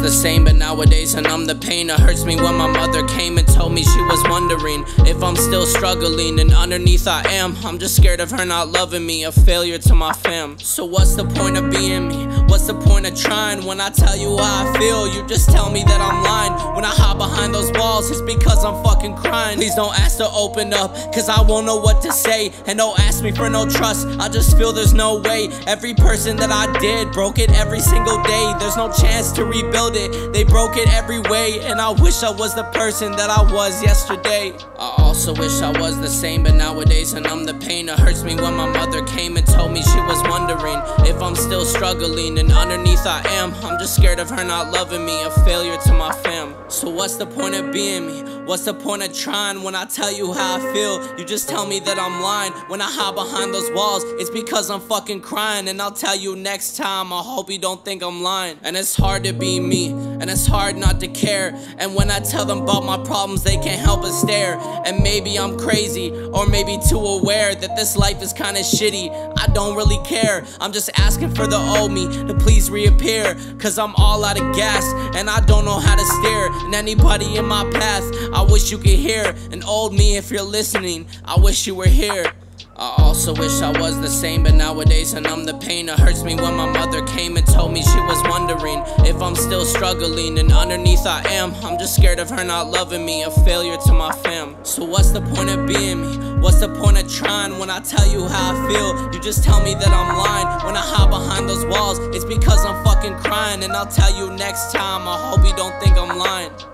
the same, but nowadays I numb the pain. It hurts me when my mother came and told me she was wondering if I'm still struggling, and underneath I am. I'm just scared of her not loving me, a failure to my fam. So what's the point of being me? What's the point of trying? When I tell you how I feel, you just tell me that I'm lying. When I hide behind those walls, it's because I'm fucking crying. Please don't ask to open up, cause I won't know what to say. And don't ask me for no trust, I just feel there's no way. Every person that I did broke it every single day. There's no chance to rebuild it, they broke it every way. And I wish I was the person that I was yesterday. I also wish I was the same, but nowadays I numb the pain. It hurts me when my mother came and told me she was wondering if I'm still struggling, and underneath I am. I'm just scared of her not loving me, a failure to my fam. So what's the point of being me? What's the point of trying? When I tell you how I feel, you just tell me that I'm lying. When I hide behind those walls, it's because I'm fucking crying. And I'll tell you next time, I hope you don't think I'm lying. And it's hard to be me, and it's hard not to care. And when I tell them about my problems, they can't help but stare. And maybe I'm crazy, or maybe too aware that this life is kinda shitty. I don't really care, I'm just asking for the old me to please reappear. Cause I'm all out of gas, and I don't know how to steer. And anybody in my path, I wish you could hear. And old me, if you're listening, I wish you were here. I also wish I was the same, but nowadays I numb the pain. It hurts me when my mother came and told me she was wondering if I'm still struggling, and underneath I am. I'm just scared of her not loving me, a failure to my fam. So what's the point of being me? What's the point of trying? When I tell you how I feel, you just tell me that I'm lying. When I hide behind those walls, it's because I'm fucking crying. And I'll tell you next time, I hope you don't think I'm lying.